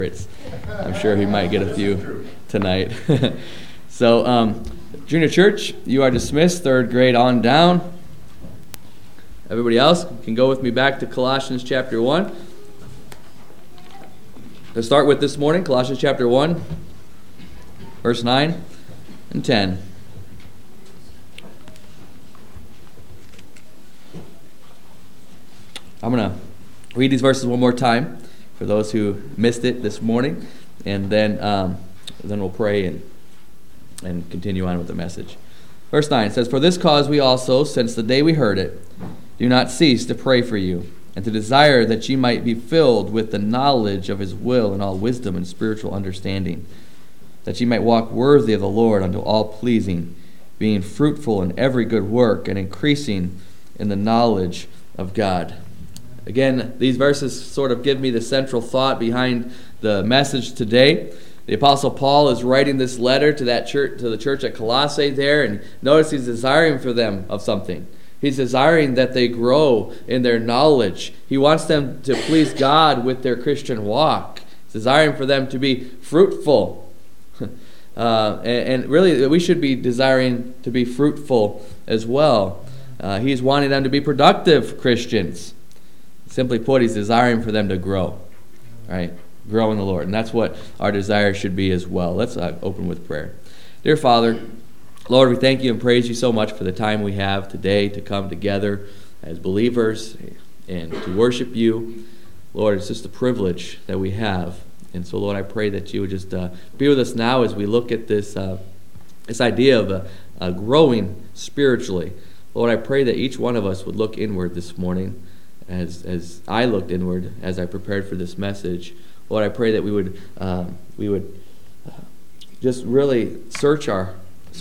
I'm sure he might get a few tonight. So, junior church, you are dismissed, third grade on down. Everybody else can go with me back to Colossians chapter 1. To start with this morning, Colossians chapter 1, verse 9 and 10. I'm going to read these verses one more time for those who missed it this morning, and then we'll pray and continue on with the message. Verse 9 says, "For this cause we also, since the day we heard it, do not cease to pray for you, and to desire that ye might be filled with the knowledge of his will and all wisdom and spiritual understanding, that ye might walk worthy of the Lord unto all pleasing, being fruitful in every good work, and increasing in the knowledge of God." Again, these verses sort of give me the central thought behind the message today. The Apostle Paul is writing this letter to that church, to the church at Colossae there, and notice he's desiring for them of something. He's desiring that they grow in their knowledge. He wants them to please God with their Christian walk. He's desiring for them to be fruitful. And really, we should be desiring to be fruitful as well. He's wanting them to be productive Christians. Simply put, he's desiring for them to grow, right? Grow in the Lord. And that's what our desire should be as well. Let's open with prayer. Dear Father, Lord, we thank you and praise you so much for the time we have today to come together as believers and to worship you. Lord, it's just a privilege that we have. And so, Lord, I pray that you would just be with us now as we look at this idea of growing spiritually. Lord, I pray that each one of us would look inward this morning as I looked inward as I prepared for this message. Lord, I pray that we would just really search our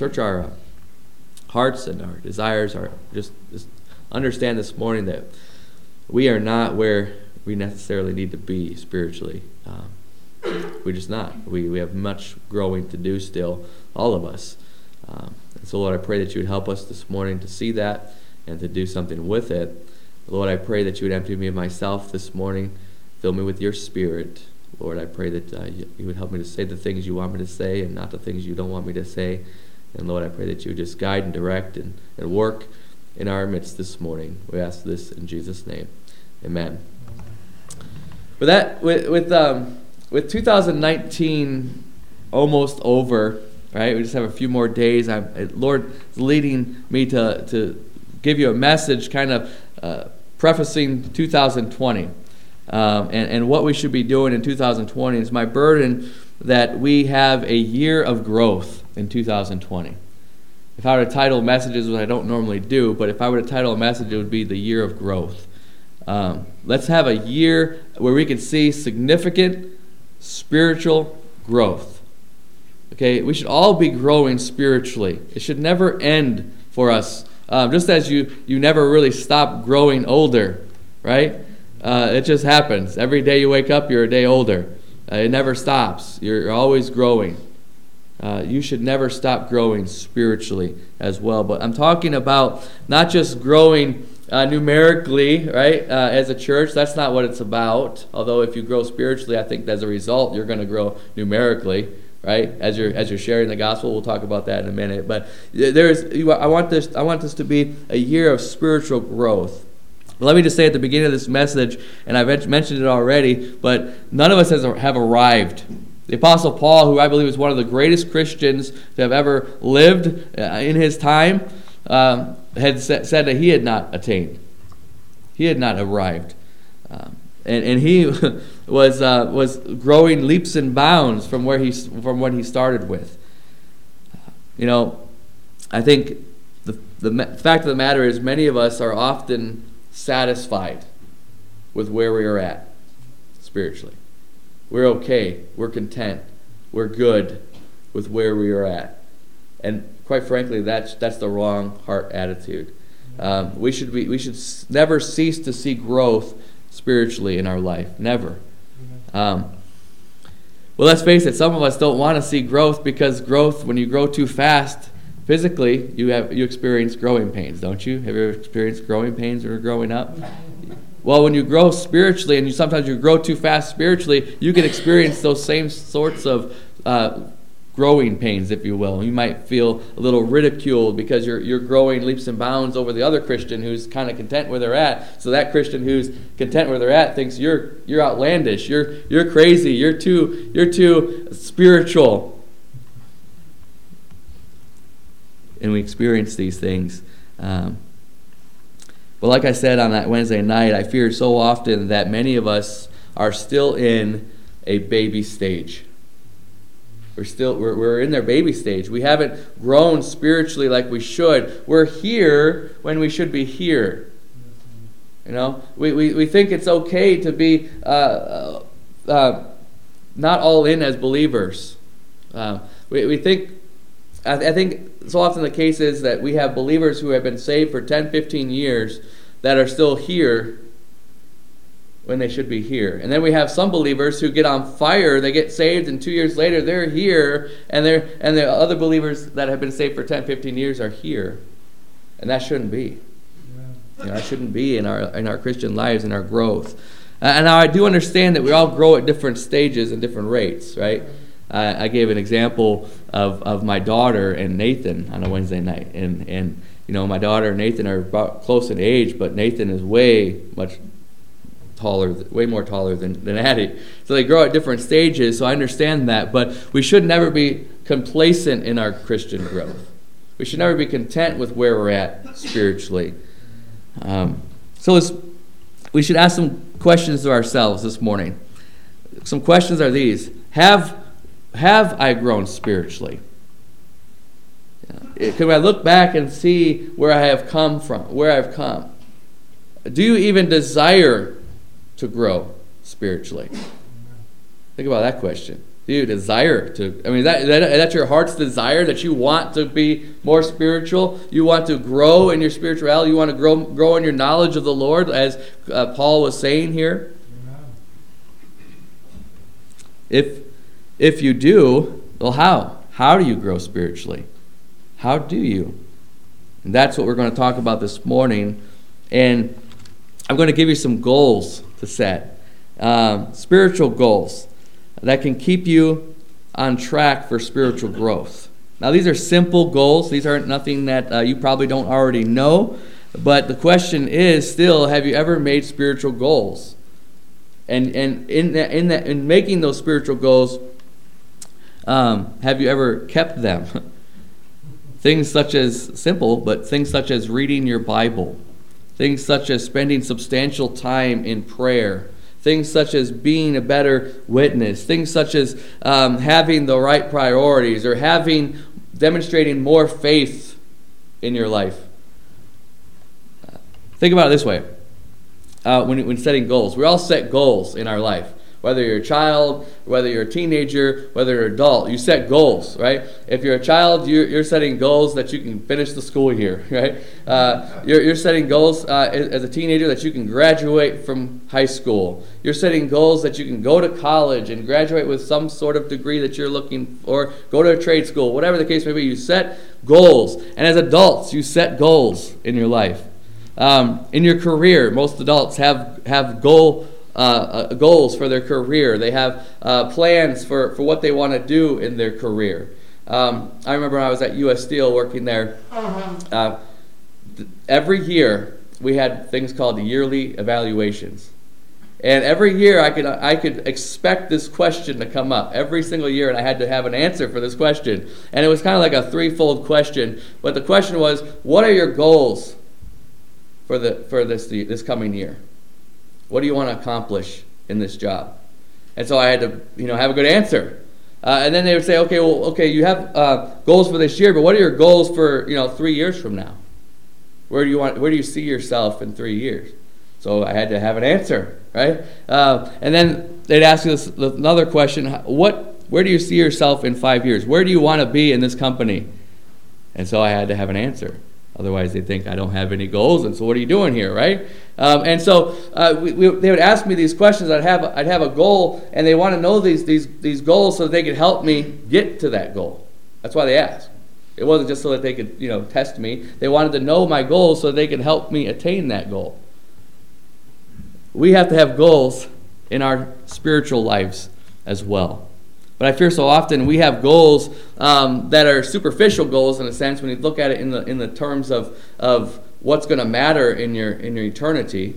hearts and our desires. Just understand this morning that we are not where we necessarily need to be spiritually. We're just not. We have much growing to do still, all of us. And so, Lord, I pray that you would help us this morning to see that and to do something with it. Lord, I pray that you would empty me of myself this morning. Fill me with your Spirit. Lord, I pray that you would help me to say the things you want me to say and not the things you don't want me to say. And Lord, I pray that you would just guide and direct and work in our midst this morning. We ask this in Jesus' name. Amen. With 2019 almost over, right? We just have a few more days. Lord is leading me to give you a message kind of prefacing 2020 and what we should be doing in 2020. It's my burden that we have a year of growth in 2020. If I were to title messages, which I don't normally do, but if I were to title a message, it would be the year of growth. Let's have a year where we can see significant spiritual growth. Okay, we should all be growing spiritually. It should never end for us. Just as you never really stop growing older, right? It just happens. Every day you wake up, you're a day older. It never stops. You're always growing. You should never stop growing spiritually as well. But I'm talking about not just growing numerically, right, as a church. That's not what it's about. Although if you grow spiritually, I think as a result, you're going to grow numerically, right? As you're sharing the gospel, we'll talk about that in a minute. But I want this to be a year of spiritual growth. Let me just say at the beginning of this message, and I've mentioned it already, but none of us have arrived. The Apostle Paul, who I believe is one of the greatest Christians to have ever lived in his time, had said that he had not attained. He had not arrived. And he was growing leaps and bounds from what he started with. I think the fact of the matter is many of us are often satisfied with where we are at spiritually. We're okay. We're content. We're good with where we are at. And quite frankly, that's the wrong heart attitude. We should never cease to see growth spiritually in our life. Never. Well, let's face it. Some of us don't want to see growth because growth, when you grow too fast, physically, you experience growing pains, don't you? Have you ever experienced growing pains when you're growing up? Well, when you grow spiritually, and sometimes you grow too fast spiritually, you can experience those same sorts of growing pains, if you will. You might feel a little ridiculed because you're growing leaps and bounds over the other Christian who's kind of content where they're at. So that Christian who's content where they're at thinks you're outlandish, you're crazy, you're too spiritual. And we experience these things. But like I said on that Wednesday night, I fear so often that many of us are still in a baby stage. We're in their baby stage. We haven't grown spiritually like we should. We're here when we should be here. You know, we think it's okay to be not all in as believers. We think. I think so often the case is that we have believers who have been saved for 10, 15 years that are still here when they should be here. And then we have some believers who get on fire, they get saved, and 2 years later they're here, and the other believers that have been saved for 10, 15 years are here. And that shouldn't be. You know, that shouldn't be in our Christian lives, in our growth. And now I do understand that we all grow at different stages and different rates, right? I gave an example of my daughter and Nathan on a Wednesday night, and you know, my daughter and Nathan are about close in age, but Nathan is way more taller than Addie. So they grow at different stages. So I understand that, but we should never be complacent in our Christian growth. We should never be content with where we're at spiritually. We should ask some questions to ourselves this morning. Some questions are these: Have I grown spiritually? Can I look back and see where I have come from, where I've come? Do you even desire to grow spiritually? Think about that question. Do you desire to? I mean, that's your heart's desire, that you want to be more spiritual? You want to grow in your spirituality? You want to grow in your knowledge of the Lord, as Paul was saying here? If you do, well, how? How do you grow spiritually? How do you? And that's what we're going to talk about this morning. And I'm going to give you some goals to set. Spiritual goals that can keep you on track for spiritual growth. Now, these are simple goals. These aren't nothing that you probably don't already know. But the question is still, have you ever made spiritual goals? And in making those spiritual goals, have you ever kept them? Things such as reading your Bible, things such as spending substantial time in prayer, things such as being a better witness, things such as having the right priorities, or demonstrating more faith in your life. Think about it this way. When setting goals, we all set goals in our life. Whether you're a child, whether you're a teenager, whether you're an adult, you set goals, right? If you're a child, you're setting goals that you can finish the school year, right? You're setting goals as a teenager that you can graduate from high school. You're setting goals that you can go to college and graduate with some sort of degree that you're looking for, go to a trade school, whatever the case may be. You set goals. And as adults, you set goals in your life. In your career, most adults have goals for their career. They have plans for what they want to do in their career. I remember when I was at U.S. Steel working there, every year we had things called the yearly evaluations. And every year I could expect this question to come up every single year, and I had to have an answer for this question. And it was kind of like a threefold question. But the question was, what are your goals for this coming year? What do you want to accomplish in this job? And so I had to, have a good answer. And then they would say, okay, you have goals for this year, but what are your goals for 3 years from now? Where do you see yourself in 3 years? So I had to have an answer, right? And then they'd ask us another question: where do you see yourself in 5 years? Where do you want to be in this company? And so I had to have an answer. Otherwise, they think I don't have any goals, and so what are you doing here, right? And so they would ask me these questions. I'd have a goal, and they want to know these goals so that they could help me get to that goal. That's why they asked. It wasn't just so that they could test me. They wanted to know my goals so they could help me attain that goal. we have to have goals in our spiritual lives as well. But I fear so often we have goals that are superficial goals in a sense when you look at it in the terms of what's going to matter in your eternity,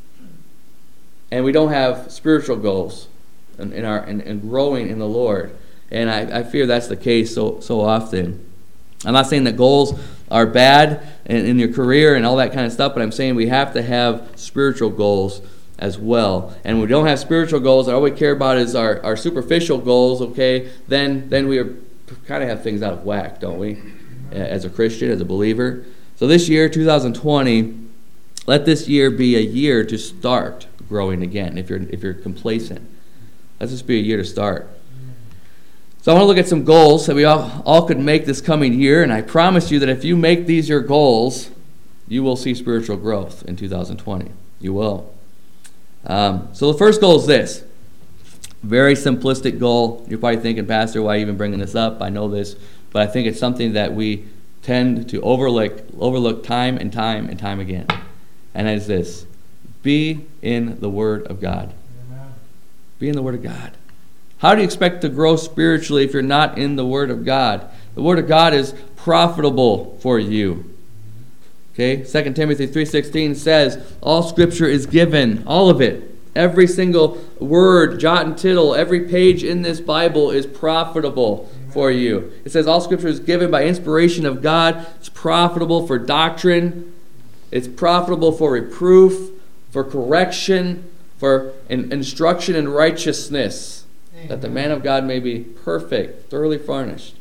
and we don't have spiritual goals in growing in the Lord. And I fear that's the case so often. I'm not saying that goals are bad in your career and all that kind of stuff, but I'm saying we have to have spiritual goals as well. And when we don't have spiritual goals, all we care about is our superficial goals, okay, then we kind of have things out of whack, don't we? As a Christian, as a believer. So this year, 2020, let this year be a year to start growing again if you're complacent. Let this be a year to start. So I want to look at some goals that we all could make this coming year, and I promise you that if you make these your goals, you will see spiritual growth in 2020. You will. So the first goal is this. Very simplistic goal. You're probably thinking, Pastor, why are you even bringing this up? I know this, but I think it's something that we tend to overlook time and time again. And that is this. Be in the Word of God. Amen. Be in the Word of God. How do you expect to grow spiritually if you're not in the Word of God? The Word of God is profitable for you. Okay, 2 Timothy 3:16 says, all Scripture is given, all of it. Every single word, jot and tittle, every page in this Bible is profitable for you. It says all Scripture is given by inspiration of God. It's profitable for doctrine. It's profitable for reproof, for correction, for instruction in righteousness, that the man of God may be perfect, thoroughly furnished.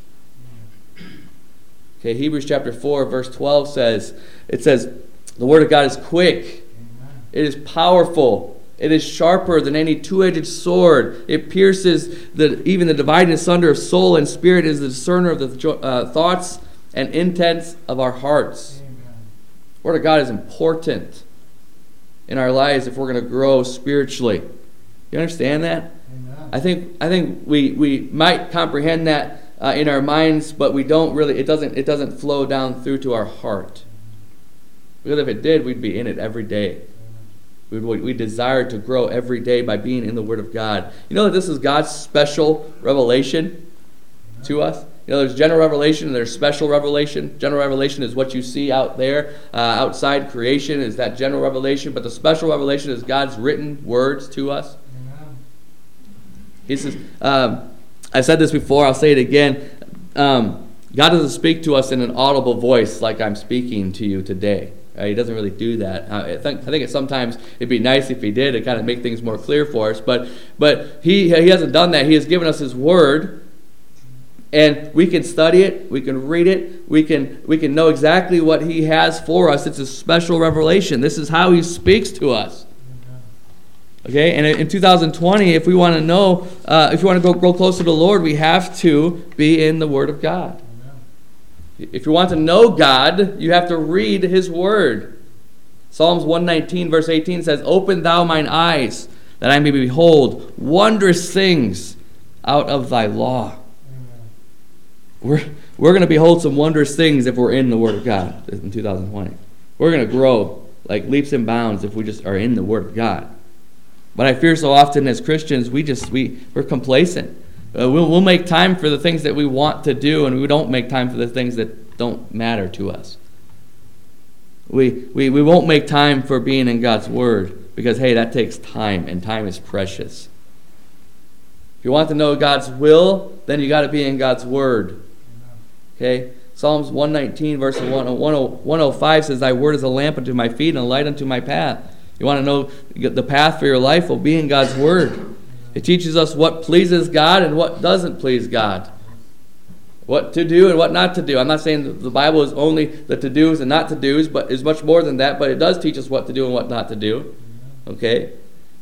Okay, Hebrews chapter 4, verse 12 says, the Word of God is quick. Amen. It is powerful. It is sharper than any two-edged sword. It pierces even the dividing asunder of soul and spirit. It is the discerner of the thoughts and intents of our hearts. Amen. The Word of God is important in our lives if we're going to grow spiritually. You understand that? Amen. I think we might comprehend that in our minds, but we don't really. It doesn't flow down through to our heart. Because if it did, we'd be in it every day. We desire to grow every day by being in the Word of God. You know that this is God's special revelation to us? You know, there's general revelation and there's special revelation. General revelation is what you see out there, outside creation is that general revelation. But the special revelation is God's written words to us. Amen. He says, I've said this before, I'll say it again. God doesn't speak to us in an audible voice like I'm speaking to you today. He doesn't really do that. I think sometimes it'd be nice if he did to kind of make things more clear for us. But he hasn't done that. He has given us his word, and we can study it. We can read it. We can know exactly what he has for us. It's a special revelation. This is how he speaks to us. Okay, and in 2020, if we want to know, if you want to grow closer to the Lord, we have to be in the Word of God. If you want to know God, you have to read His Word. Psalms 119, verse 18 says, open thou mine eyes, that I may behold wondrous things out of thy law. Amen. We're going to behold some wondrous things if we're in the Word of God in 2020. We're going to grow like leaps and bounds if we just are in the Word of God. But I fear so often as Christians, we're complacent. We'll make time for the things that we want to do, and we don't make time for the things that don't matter to us. We won't make time for being in God's Word because, hey, that takes time, and time is precious. If you want to know God's will, then you got to be in God's Word. Okay? Psalms 119, verse 105 says, thy word is a lamp unto my feet and a light unto my path. You want to know the path for your life? Well, be in God's Word. It teaches us what pleases God and what doesn't please God. What to do and what not to do. I'm not saying that the Bible is only the to-dos and not to-dos, but is much more than that. But it does teach us what to do and what not to do. Okay?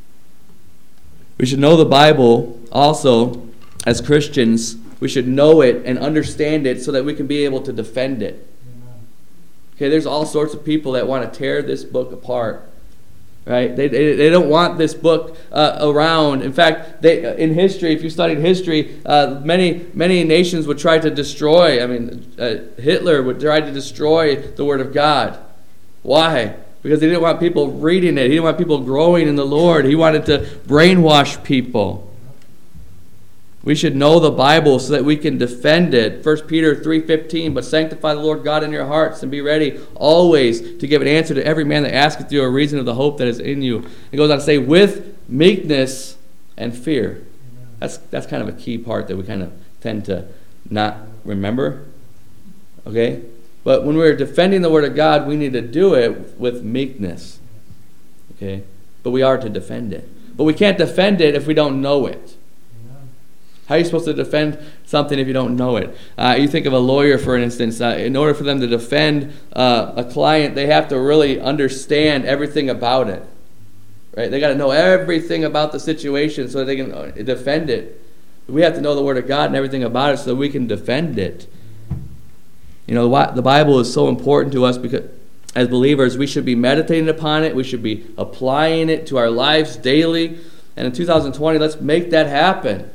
We should know the Bible also as Christians. We should know it and understand it so that we can be able to defend it. Okay, there's all sorts of people that want to tear this book apart. Right? They don't want this book around. In fact, in history, if you studied history, many nations would try to destroy. Hitler would try to destroy the Word of God. Why? because he didn't want people reading it. He didn't want people growing in the Lord. He wanted to brainwash people. We should know the Bible so that we can defend it. 1 Peter 3:15, but sanctify the Lord God in your hearts and be ready always to give an answer to every man that asketh you a reason of the hope that is in you. It goes on to say, with meekness and fear. That's kind of a key part that we kind of tend to not remember. Okay? But when we're defending the Word of God, we need to do it with meekness. Okay? But we are to defend it. But we can't defend it if we don't know it. How are you supposed to defend something if you don't know it? You think of a lawyer, for instance. In order for them to defend a client, they have to really understand everything about it. Right? They got to know everything about the situation so that they can defend it. We have to know the Word of God and everything about it so that we can defend it. You know, the Bible is so important to us because as believers, we should be meditating upon it. We should be applying it to our lives daily. And in 2020, let's make that happen.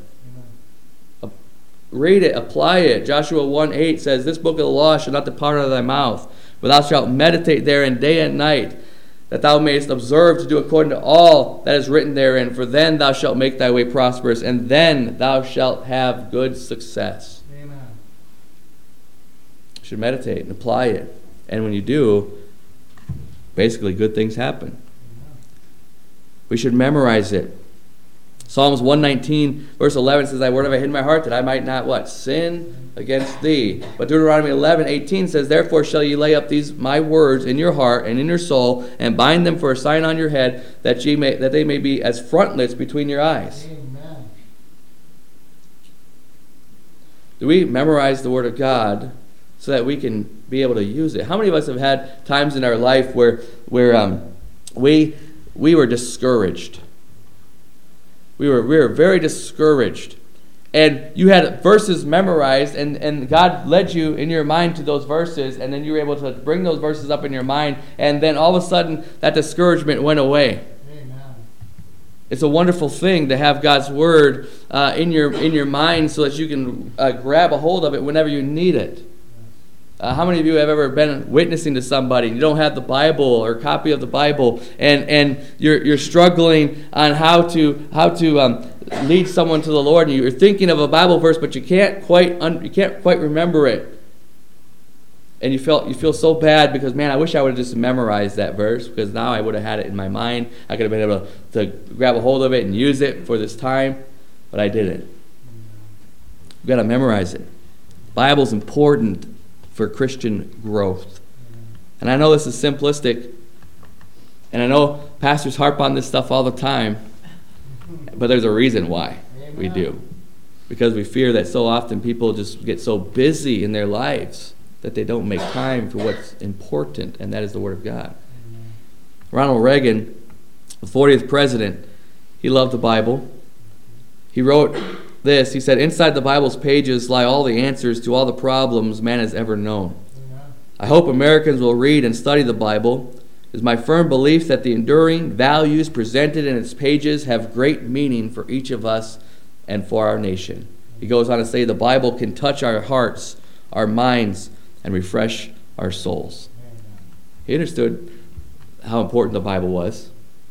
Read it, apply it. Joshua 1:8 says, this book of the law shall not depart out of thy mouth, but thou shalt meditate therein day and night, that thou mayest observe to do according to all that is written therein. For then thou shalt make thy way prosperous, and then thou shalt have good success. Amen. You should meditate and apply it. And when you do, basically good things happen. Amen. We should memorize it. Psalms 119, verse 11 says, thy word have I hid in my heart, that I might not, what? Sin against thee. But Deuteronomy 11:18 says, therefore shall ye lay up these my words in your heart and in your soul, and bind them for a sign on your head, that they may be as frontlets between your eyes. Amen. Do we memorize the Word of God so that we can be able to use it? How many of us have had times in our life where we were discouraged? We were very discouraged. And you had verses memorized, and God led you in your mind to those verses, and then you were able to bring those verses up in your mind, and then all of a sudden that discouragement went away. Amen. It's a wonderful thing to have God's Word in your mind so that you can grab a hold of it whenever you need it. How many of you have ever been witnessing to somebody and you don't have the Bible or a copy of the Bible, and you're struggling on how to lead someone to the Lord, and you're thinking of a Bible verse but you can't quite remember it, and you feel so bad because, man, I wish I would have just memorized that verse, because now I would have had it in my mind. I could have been able to grab a hold of it and use it for this time, but I didn't. You've got to memorize it. The Bible's important for Christian growth. And I know this is simplistic, and I know pastors harp on this stuff all the time, but there's a reason why we do. Because we fear that so often people just get so busy in their lives that they don't make time for what's important, and that is the Word of God. Ronald Reagan, the 40th president, he loved the Bible. He wrote this. He said, inside the Bible's pages lie all the answers to all the problems man has ever known. Amen. I hope Americans will read and study the Bible. It is my firm belief that the enduring values presented in its pages have great meaning for each of us and for our nation. He goes on to say, the Bible can touch our hearts, our minds, and refresh our souls. Amen. He understood how important the Bible was.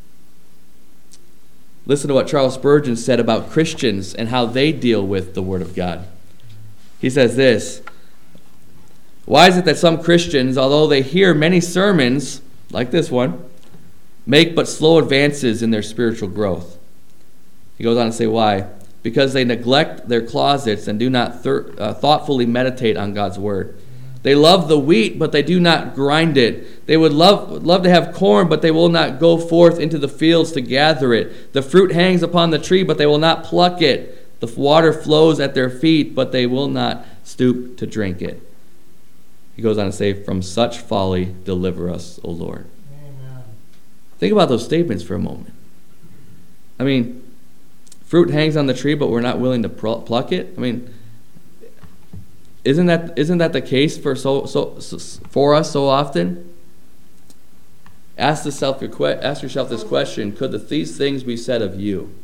Listen to what Charles Spurgeon said about Christians and how they deal with the Word of God. He says this, why is it that some Christians, although they hear many sermons, like this one, make but slow advances in their spiritual growth? He goes on to say why. Because they neglect their closets and do not thoughtfully meditate on God's Word. They love the wheat, but they do not grind it. They would love to have corn, but they will not go forth into the fields to gather it. The fruit hangs upon the tree, but they will not pluck it. The water flows at their feet, but they will not stoop to drink it. He goes on to say, from such folly deliver us, O Lord. Amen. Think about those statements for a moment. I mean, fruit hangs on the tree, but we're not willing to pluck it? I mean, Isn't that the case for us so often? Ask yourself this question: could these things be said of you?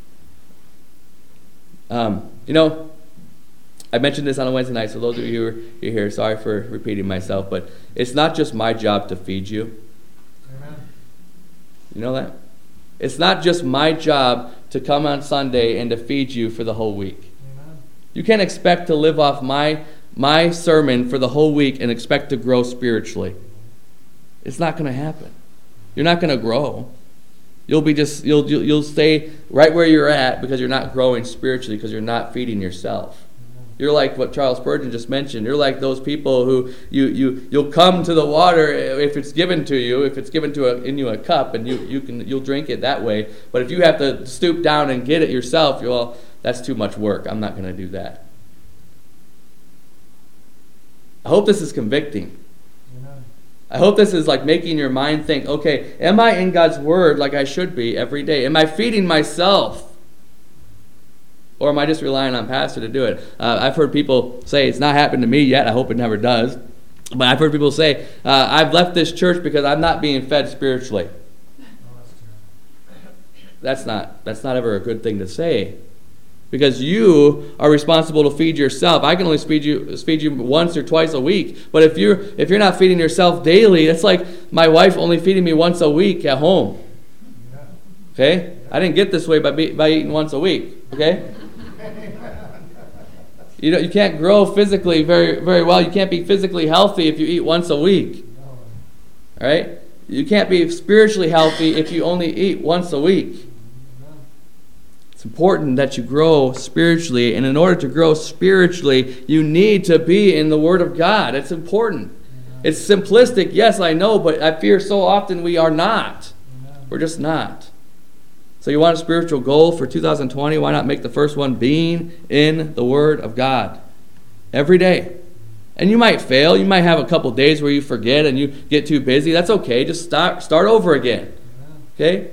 I mentioned this on a Wednesday night, so those of you who are here, sorry for repeating myself, but it's not just my job to feed you. Amen. You know that? It's not just my job to come on Sunday and to feed you for the whole week. Amen. You can't expect to live off my sermon for the whole week and expect to grow spiritually. It's not going to happen. You're not going to grow. You'll stay right where you're at because you're not growing spiritually, because you're not feeding yourself. You're like what Charles Spurgeon just mentioned. You're like those people who you'll come to the water if it's given to you, if it's given in you a cup, and you'll drink it that way. But if you have to stoop down and get it yourself, well, that's too much work. I'm not going to do that. I hope this is convicting. Amen. I hope this is like making your mind think, okay, am I in God's Word like I should be every day? Am I feeding myself? Or am I just relying on pastor to do it? I've heard people say, it's not happened to me yet. I hope it never does. But I've heard people say, I've left this church because I'm not being fed spiritually. That's not ever a good thing to say. Because you are responsible to feed yourself. I can only feed you once or twice a week. But if you're not feeding yourself daily, it's like my wife only feeding me once a week at home. Okay? I didn't get this way by eating once a week. Okay? You can't grow physically very, very well. You can't be physically healthy if you eat once a week. All right? You can't be spiritually healthy if you only eat once a week. It's important that you grow spiritually, and in order to grow spiritually, you need to be in the Word of God. It's important. It's simplistic, yes, I know, but I fear so often we are not. We're just not. So you want a spiritual goal for 2020? Why not make the first one being in the Word of God every day? And you might fail. You might have a couple days where you forget and you get too busy. That's okay. Just start over again. Okay?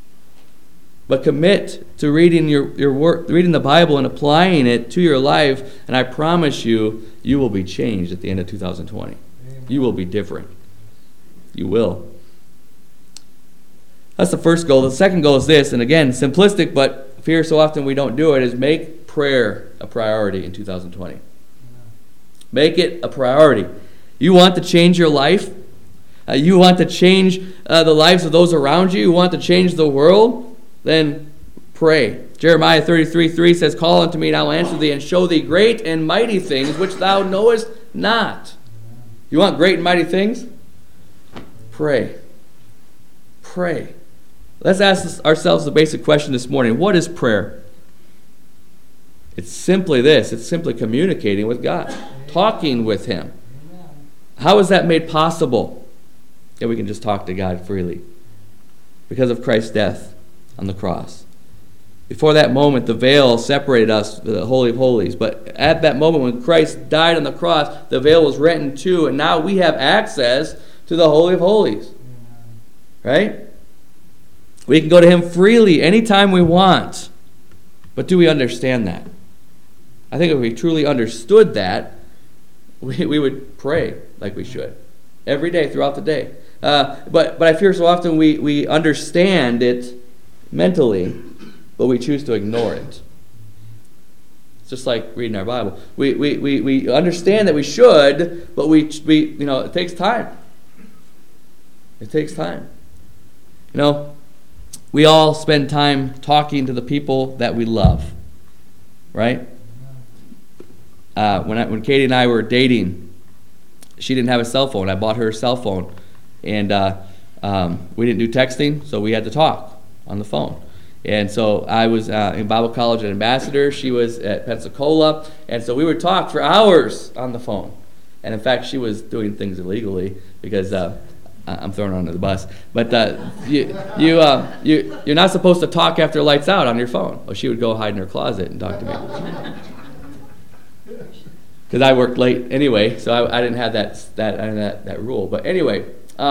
But commit to reading your work, reading the Bible and applying it to your life, and I promise you, you will be changed at the end of 2020. Amen. You will be different. You will. That's the first goal. The second goal is this, and again, simplistic, but fear so often we don't do it, is make prayer a priority in 2020. Amen. Make it a priority. You want to change your life? You want to change the lives of those around you? You want to change the world? Then pray. Jeremiah 33:3 says, call unto me, and I will answer thee, and show thee great and mighty things which thou knowest not. You want great and mighty things? Pray. Pray. Let's ask ourselves the basic question this morning. What is prayer? It's simply this. It's simply communicating with God. Talking with Him. How is that made possible? That we can just talk to God freely. Because of Christ's death on the cross. Before that moment, the veil separated us from the Holy of Holies. But at that moment when Christ died on the cross, the veil was rent in two, and now we have access to the Holy of Holies. Right? We can go to Him freely anytime we want. But do we understand that? I think if we truly understood that, we would pray like we should. Every day, throughout the day. But I fear so often we understand it mentally, but we choose to ignore it. It's just like reading our Bible. We understand that we should, but we it takes time. It takes time. We all spend time talking to the people that we love, right? When Katie and I were dating, she didn't have a cell phone. I bought her a cell phone, and we didn't do texting, so we had to talk on the phone. And so I was in Bible college at Ambassador. She was at Pensacola, and so we would talk for hours on the phone. And in fact, she was doing things illegally because I'm throwing her under the bus. But you're not supposed to talk after lights out on your phone. Well, she would go hide in her closet and talk to me. Because I worked late anyway, so I didn't have that rule. But anyway,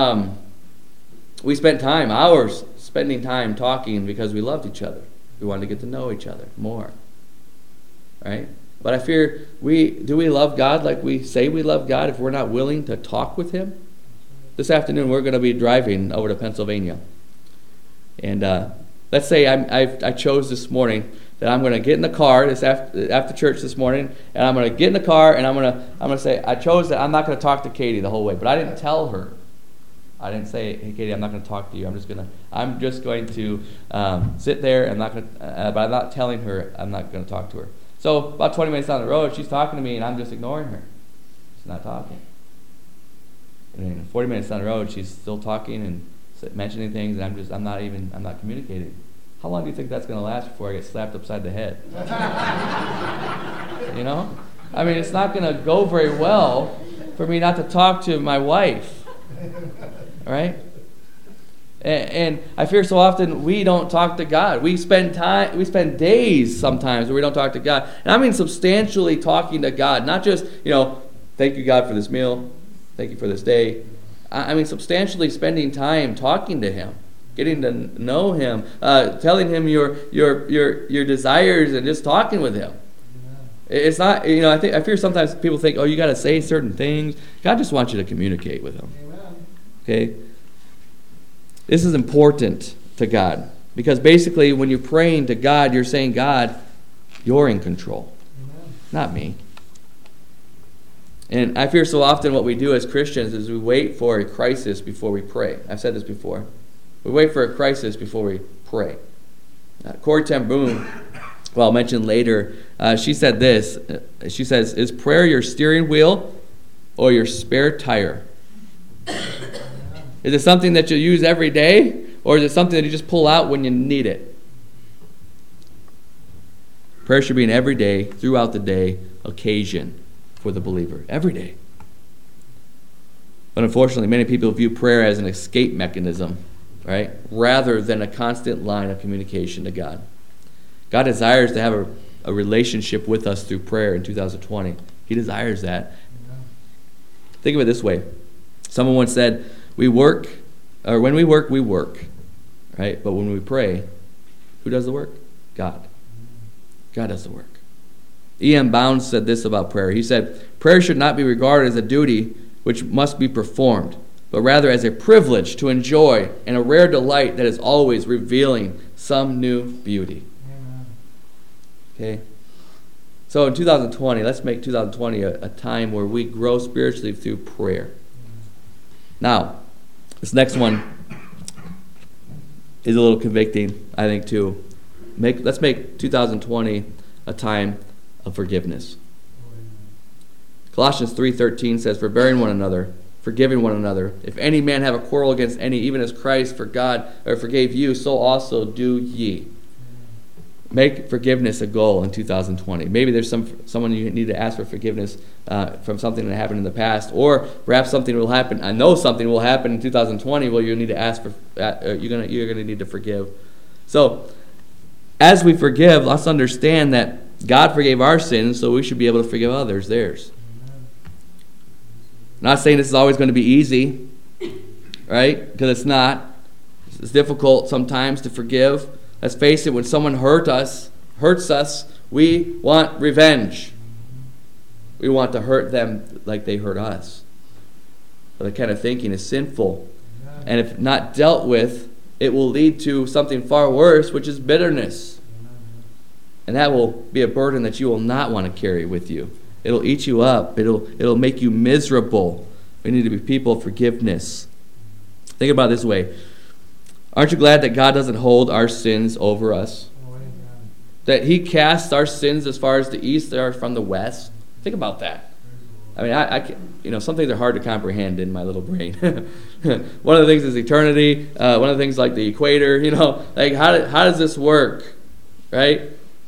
we spent hours spending time talking because we loved each other. We wanted to get to know each other more. Right? But I fear, do we love God like we say we love God if we're not willing to talk with Him? This afternoon we're going to be driving over to Pennsylvania. And let's say I chose this morning that I'm going to get in the car after church this morning, and I'm going to get in the car and I'm going to say, I chose that I'm not going to talk to Katie the whole way, but I didn't tell her. I didn't say, hey, Katie, I'm not going to talk to you. I'm just going to sit there. But I'm not telling her I'm not going to talk to her. So about 20 minutes down the road, she's talking to me, and I'm just ignoring her. She's not talking. And then 40 minutes down the road, she's still talking and mentioning things, and I'm not communicating. How long do you think that's going to last before I get slapped upside the head? You know? I mean, it's not going to go very well for me not to talk to my wife. All right? And I fear so often we don't talk to God. We spend days sometimes where we don't talk to God. And I mean substantially talking to God, not just, thank you, God, for this meal. Thank you for this day. I mean substantially spending time talking to Him, getting to know Him, telling Him your desires, and just talking with Him. It's not, I fear sometimes people think, you got to say certain things. God just wants you to communicate with Him. Amen. Okay? This is important to God, because basically when you're praying to God, you're saying, God, you're in control, Amen. Not me. And I fear so often what we do as Christians is we wait for a crisis before we pray. I've said this before. We wait for a crisis before we pray. Corrie ten Boom, I'll mention later, she said this. She says, is prayer your steering wheel or your spare tire? Is it something that you use every day, or is it something that you just pull out when you need it? Prayer should be an everyday, throughout the day occasion for the believer. Every day. But unfortunately, many people view prayer as an escape mechanism, right? Rather than a constant line of communication to God. God desires to have a relationship with us through prayer in 2020. He desires that. Amen. Think of it this way. Someone once said, when we work, right? But when we pray, who does the work? God. God does the work. E.M. Bounds said this about prayer. He said, prayer should not be regarded as a duty which must be performed, but rather as a privilege to enjoy and a rare delight that is always revealing some new beauty. Amen. Okay? So in 2020, let's make 2020 a time where we grow spiritually through prayer. Now, this next one is a little convicting, I think, too. Let's make 2020 a time of forgiveness. Colossians 3:13 says, forbearing one another, forgiving one another. If any man have a quarrel against any, even as Christ forgave you, so also do ye. Make forgiveness a goal in 2020. Maybe there's someone you need to ask for forgiveness from something that happened in the past, or perhaps something will happen. I know something will happen in 2020 where you need to ask for. You're gonna need to forgive. So, as we forgive, let's understand that God forgave our sins, so we should be able to forgive others theirs. I'm not saying this is always going to be easy, right? Because it's not. It's difficult sometimes to forgive. Let's face it, when someone hurts us, we want revenge. We want to hurt them like they hurt us. But that kind of thinking is sinful. And if not dealt with, it will lead to something far worse, which is bitterness. And that will be a burden that you will not want to carry with you. It'll eat you up. It'll make you miserable. We need to be people of forgiveness. Think about it this way. Aren't you glad that God doesn't hold our sins over us? That He casts our sins as far as the east are from the west? Think about that. I mean, I some things are hard to comprehend in my little brain. One of the things is eternity. One of the things like the equator. Like how does this work, right?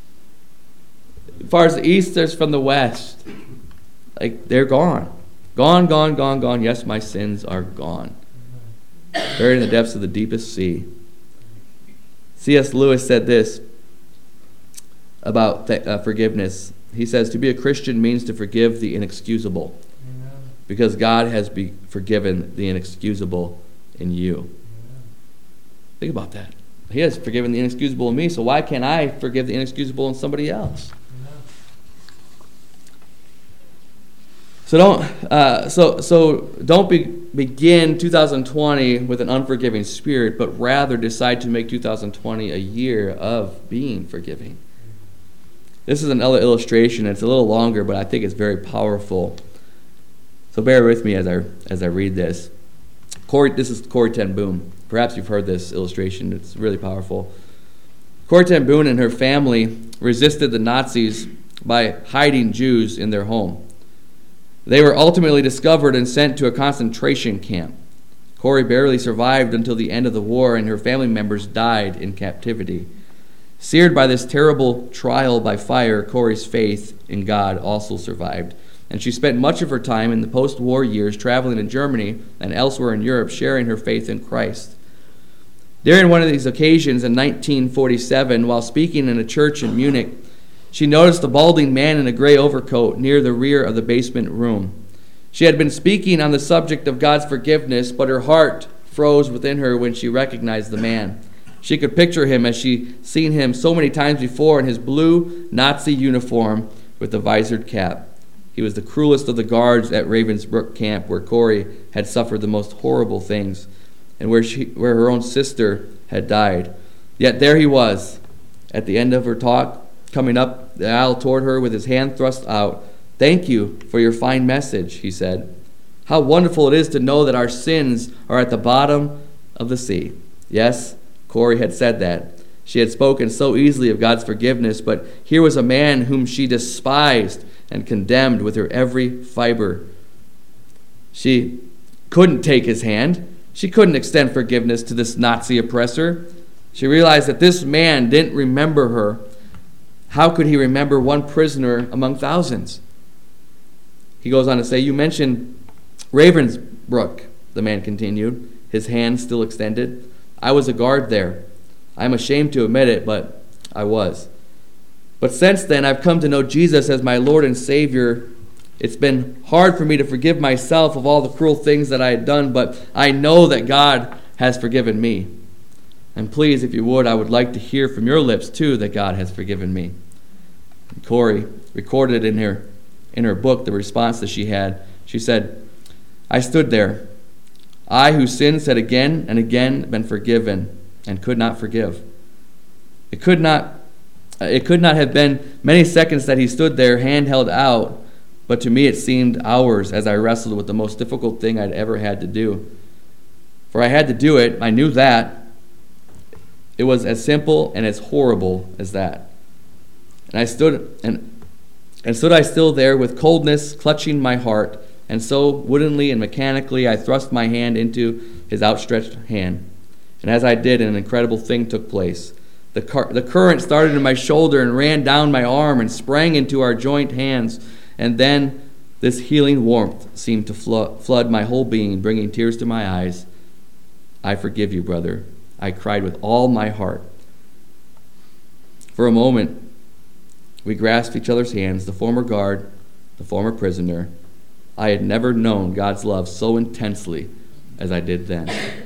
As far as the east is from the west, like they're gone. Gone, gone, gone, gone. Yes, my sins are gone. Buried in the depths of the deepest sea. C.S. Lewis said this about forgiveness. He says, to be a Christian means to forgive the inexcusable. Amen. Because God has forgiven the inexcusable in you. Amen. Think about that. He has forgiven the inexcusable in me, so why can't I forgive the inexcusable in somebody else? So don't begin 2020 with an unforgiving spirit, but rather decide to make 2020 a year of being forgiving. This is another illustration. It's a little longer, but I think it's very powerful. So bear with me as I read this. This is Corrie ten Boom. Perhaps you've heard this illustration. It's really powerful. Corrie ten Boom and her family resisted the Nazis by hiding Jews in their home. They were ultimately discovered and sent to a concentration camp. Corrie barely survived until the end of the war, and her family members died in captivity. Seared by this terrible trial by fire, Corrie's faith in God also survived, and she spent much of her time in the post-war years traveling in Germany and elsewhere in Europe, sharing her faith in Christ. During one of these occasions in 1947, while speaking in a church in Munich, she noticed a balding man in a gray overcoat near the rear of the basement room. She had been speaking on the subject of God's forgiveness, but her heart froze within her when she recognized the man. She could picture him as she'd seen him so many times before in his blue Nazi uniform with the visored cap. He was the cruelest of the guards at Ravensbrück camp, where Corrie had suffered the most horrible things, and where her own sister had died. Yet there he was, at the end of her talk, coming up the aisle toward her with his hand thrust out. "Thank you for your fine message," he said. "How wonderful it is to know that our sins are at the bottom of the sea." Yes, Corrie had said that. She had spoken so easily of God's forgiveness, but here was a man whom she despised and condemned with her every fiber. She couldn't take his hand. She couldn't extend forgiveness to this Nazi oppressor. She realized that this man didn't remember her. How could he remember one prisoner among thousands? He goes on to say, "You mentioned Ravensbrück," the man continued, his hand still extended. "I was a guard there. I'm ashamed to admit it, but I was. But since then, I've come to know Jesus as my Lord and Savior. It's been hard for me to forgive myself of all the cruel things that I had done, but I know that God has forgiven me. And please, if you would, I would like to hear from your lips, too, that God has forgiven me." And Corrie recorded in her book the response that she had. She said, "I stood there, I whose sins had again and again been forgiven, and could not forgive. It could not have been many seconds that he stood there, hand held out, but to me it seemed hours as I wrestled with the most difficult thing I'd ever had to do. For I had to do it, I knew that. It was as simple and as horrible as that. And I stood I still there with coldness clutching my heart, and so woodenly and mechanically I thrust my hand into his outstretched hand. And as I did, an incredible thing took place. The current started in my shoulder and ran down my arm and sprang into our joint hands. And then this healing warmth seemed to flood my whole being, bringing tears to my eyes. "I forgive you, brother," I cried with all my heart. For a moment, we grasped each other's hands, the former guard, the former prisoner. I had never known God's love so intensely as I did then.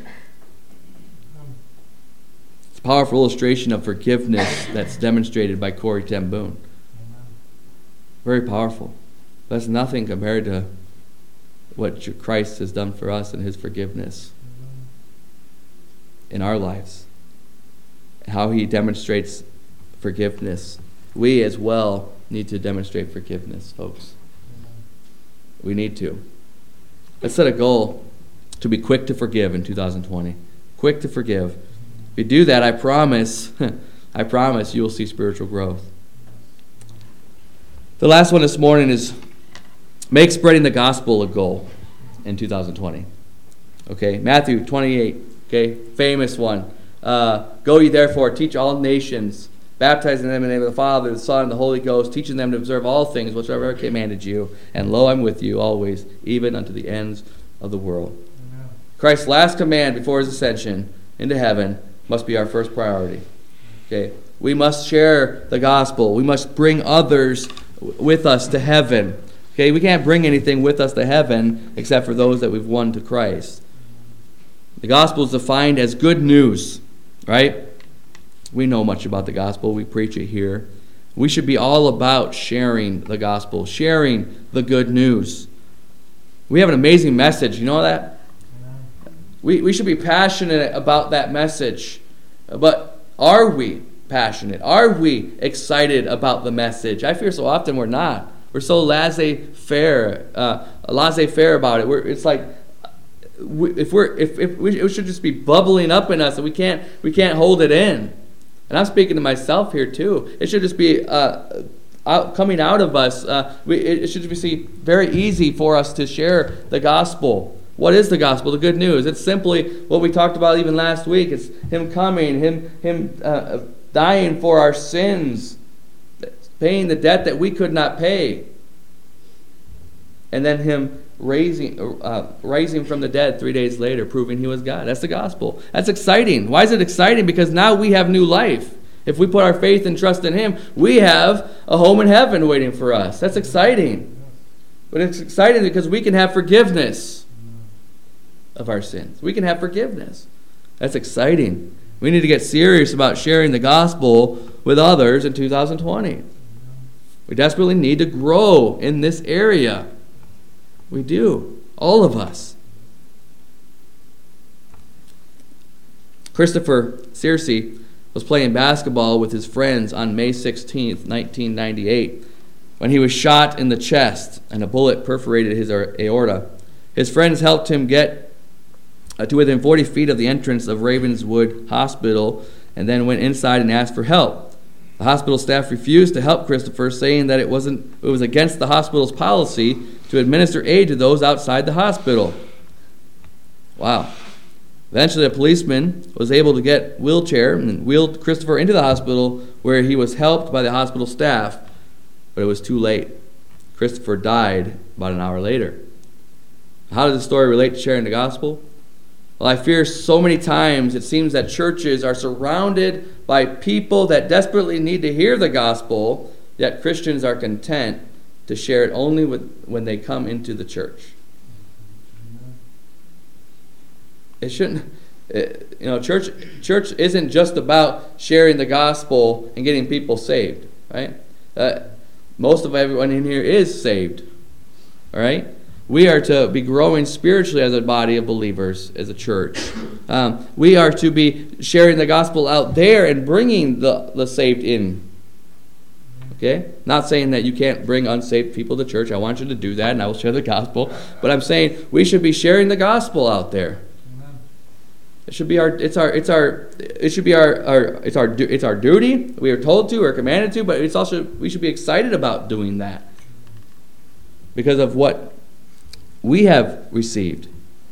It's a powerful illustration of forgiveness that's demonstrated by Corrie ten Boom. Very powerful. That's nothing compared to what Christ has done for us and his forgiveness in our lives. How he demonstrates forgiveness. We as well need to demonstrate forgiveness, folks. We need to. Let's set a goal to be quick to forgive in 2020. Quick to forgive. If you do that, I promise you will see spiritual growth. The last one this morning is make spreading the gospel a goal in 2020. Okay, Matthew 28, okay, famous one. Go ye therefore, teach all nations, baptizing them in the name of the Father, the Son, and the Holy Ghost, teaching them to observe all things whatsoever I commanded you. And lo, I'm with you always, even unto the ends of the world. Amen. Christ's last command before his ascension into heaven must be our first priority. Okay, we must share the gospel. We must bring others with us to heaven. Okay, we can't bring anything with us to heaven except for those that we've won to Christ. The gospel is defined as good news, right? We know much about the gospel. We preach it here. We should be all about sharing the gospel, sharing the good news. We have an amazing message. You know that? We should be passionate about that message. But are we passionate? Are we excited about the message? I fear so often we're not. We're so laissez-faire about it. It's like it should just be bubbling up in us, and we can't hold it in. And I'm speaking to myself here too. It should just be coming out of us. It should be very easy for us to share the gospel. What is the gospel? The good news. It's simply what we talked about even last week. It's Him coming, Him dying for our sins, paying the debt that we could not pay, and then Him rising from the dead 3 days later, proving He was God. That's the gospel. That's exciting. Why is it exciting? Because now we have new life. If we put our faith and trust in Him, we have a home in heaven waiting for us. That's exciting. But it's exciting because we can have forgiveness of our sins. We can have forgiveness. That's exciting. We need to get serious about sharing the gospel with others in 2020. We desperately need to grow in this area. We do. All of us. Christopher Searcy was playing basketball with his friends on May 16th, 1998, when he was shot in the chest and a bullet perforated his aorta. His friends helped him get to within 40 feet of the entrance of Ravenswood Hospital and then went inside and asked for help. The hospital staff refused to help Christopher, saying that it was against the hospital's policy to administer aid to those outside the hospital. Wow. Eventually, a policeman was able to get a wheelchair and wheeled Christopher into the hospital, where he was helped by the hospital staff, but it was too late. Christopher died about an hour later. How does the story relate to sharing the gospel? Well, I fear so many times it seems that churches are surrounded by people that desperately need to hear the gospel, yet Christians are content to share it only when they come into the church. It shouldn't, church isn't just about sharing the gospel and getting people saved, right? Most of everyone in here is saved, all right? We are to be growing spiritually as a body of believers, as a church. We are to be sharing the gospel out there and bringing the saved in. Okay? Not saying that you can't bring unsaved people to church. I want you to do that, and I will share the gospel. But I'm saying we should be sharing the gospel out there. It should be our duty. We are told to or commanded to, but it's also we should be excited about doing that because of what we have received.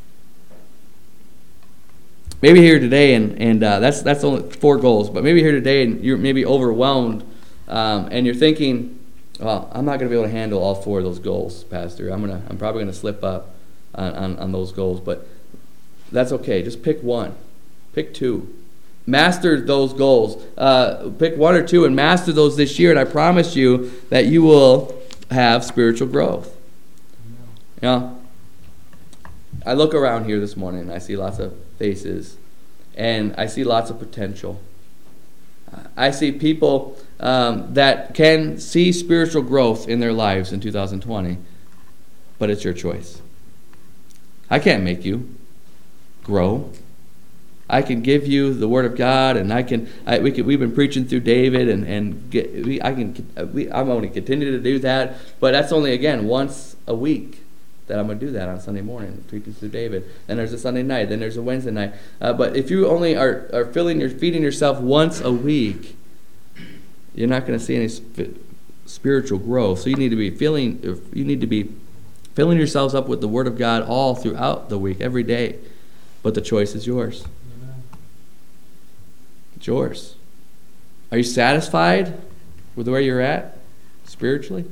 Maybe here today, and that's only 4 goals. But maybe here today, and you're maybe overwhelmed, and you're thinking, "Well, I'm not going to be able to handle all 4 of those goals, Pastor. I'm probably going to slip up on those goals." But that's okay. Just pick one. Pick 2. Master those goals. Pick 1 or 2 and master those this year, and I promise you that you will have spiritual growth. You know, I look around here this morning and I see lots of faces, and I see lots of potential. I see people that can see spiritual growth in their lives in 2020, but it's your choice. I can't make you grow. I can give you the Word of God, and we've been preaching through David, I'm going to continue to do that, but that's only, again, once a week that I'm going to do that on Sunday morning, preaching through David. Then there's a Sunday night, then there's a Wednesday night. But if you only are feeding yourself once a week, you're not going to see any spiritual growth. So you need to be filling yourselves up with the Word of God all throughout the week, every day. But the choice is yours. Amen. It's yours. Are you satisfied with where you're at spiritually?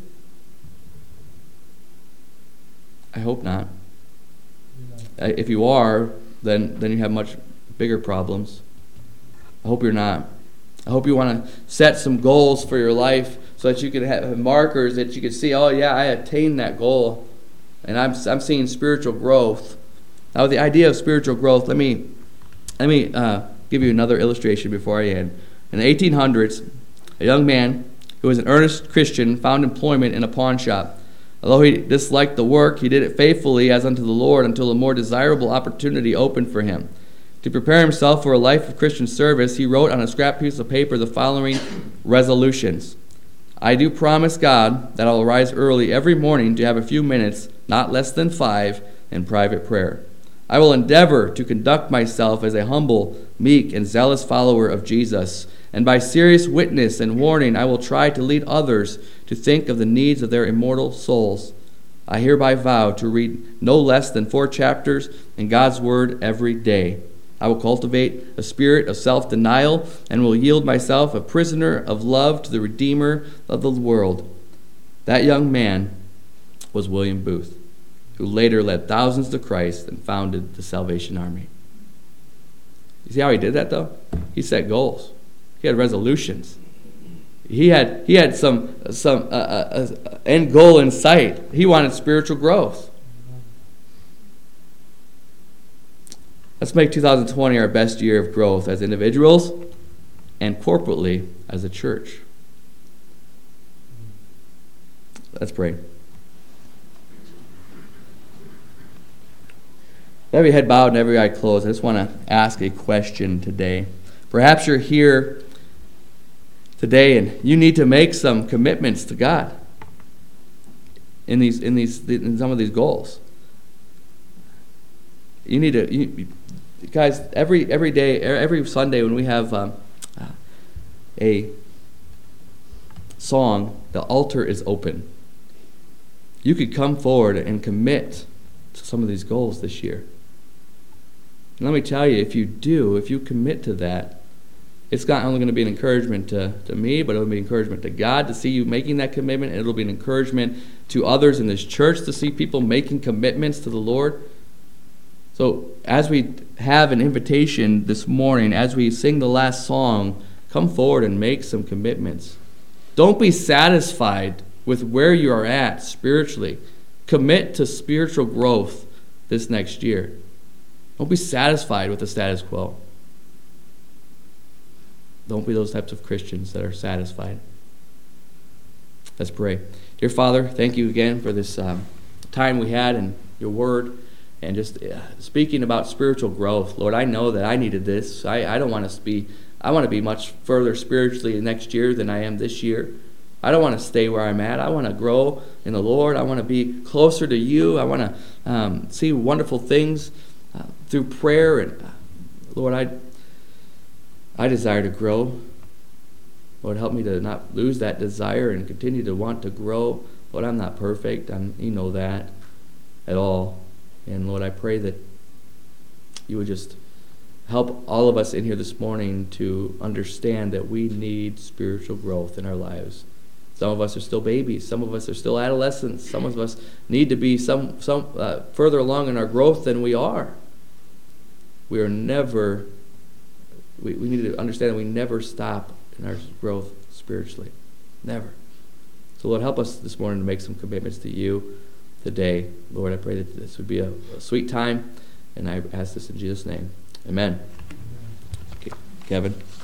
I hope not. If you are, then you have much bigger problems. I hope you're not. I hope you want to set some goals for your life so that you can have markers that you can see, oh yeah, I attained that goal, and I'm seeing spiritual growth. Now, the idea of spiritual growth, let me give you another illustration before I end. In the 1800s, a young man who was an earnest Christian found employment in a pawn shop. Although he disliked the work, he did it faithfully as unto the Lord until a more desirable opportunity opened for him. To prepare himself for a life of Christian service, he wrote on a scrap piece of paper the following resolutions. I do promise God that I will rise early every morning to have a few minutes, not less than 5, in private prayer. I will endeavor to conduct myself as a humble, meek, and zealous follower of Jesus. And by serious witness and warning, I will try to lead others to think of the needs of their immortal souls. I hereby vow to read no less than 4 chapters in God's Word every day. I will cultivate a spirit of self-denial and will yield myself a prisoner of love to the Redeemer of the world. That young man was William Booth, who later led thousands to Christ and founded the Salvation Army. You see how he did that, though? He set goals. He had resolutions. He had some end goal in sight. He wanted spiritual growth. Let's make 2020 our best year of growth as individuals and corporately as a church. Let's pray. Every head bowed and every eye closed. I just want to ask a question today. Perhaps you're here today and you need to make some commitments to God in some of these goals. You need to, guys. Every day, every Sunday when we have a song, the altar is open. You could come forward and commit to some of these goals this year. And let me tell you, if you commit to that, it's not only going to be an encouragement to me, but it'll be an encouragement to God to see you making that commitment. And it'll be an encouragement to others in this church to see people making commitments to the Lord. So as we have an invitation this morning, as we sing the last song, come forward and make some commitments. Don't be satisfied with where you are at spiritually. Commit to spiritual growth this next year. Don't be satisfied with the status quo. Don't be those types of Christians that are satisfied. Let's pray. Dear Father, thank you again for this time we had in your word and just speaking about spiritual growth. Lord, I know that I needed this. I want to be much further spiritually next year than I am this year. I don't want to stay where I'm at. I want to grow in the Lord. I want to be closer to you. I want to see wonderful things through prayer. And Lord, I desire to grow. Lord, help me to not lose that desire and continue to want to grow. Lord, I'm not perfect. You know that at all. And Lord, I pray that you would just help all of us in here this morning to understand that we need spiritual growth in our lives. Some of us are still babies. Some of us are still adolescents. Some of us need to be some further along in our growth than we are. We need to understand that we never stop in our growth spiritually. Never. So Lord, help us this morning to make some commitments to you today. Lord, I pray that this would be a sweet time, and I ask this in Jesus' name. Amen. Okay, Kevin.